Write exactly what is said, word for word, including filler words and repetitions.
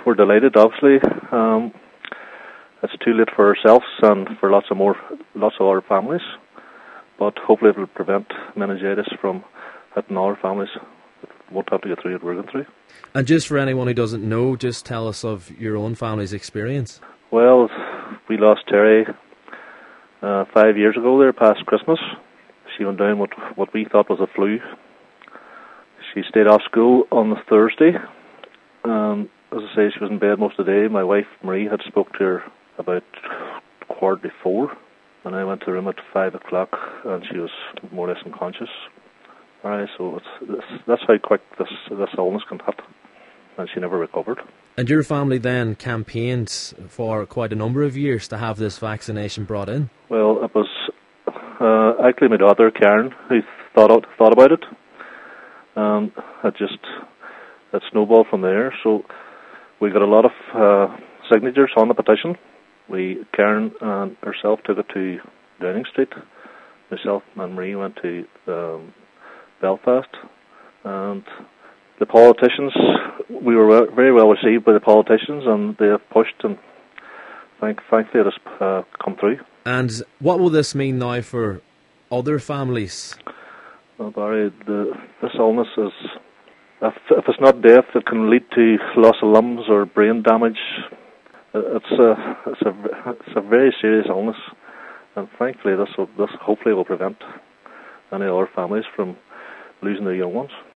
we're delighted, obviously. Um, it's too late for ourselves and for lots of more, lots of other families, but hopefully it will prevent meningitis from hitting our families. It won't have to get through what we're going through. And just for anyone who doesn't know, just tell us of your own family's experience. Well, we lost Terry uh, five years ago there, past Christmas. She went down with what we thought was a flu. She stayed off school on the Thursday. Um, as I say, she was in bed most of the day. My wife, Marie, had spoke to her about quarter to four, and I went to the room at five o'clock, and she was more or less unconscious. All right, so it's, it's, that's how quick this this illness can hit, and she never recovered. And your family then campaigned for quite a number of years to have this vaccination brought in? Well, it was uh, actually my daughter, Karen, who thought out, thought about it. Um, it just it snowballed from there. So we got a lot of uh, signatures on the petition. We, Karen and herself, took it to Downing Street. Myself and Marie went to um, Belfast, and the politicians, we were very well received by the politicians, and they have pushed, and thank, thankfully it has uh, come through. And what will this mean now for other families? Well, Barry, the, this illness is, if, if it's not death, it can lead to loss of limbs or brain damage. It's a, it's a, it's a very serious illness, and thankfully this will, this hopefully will prevent any other families from losing their young ones.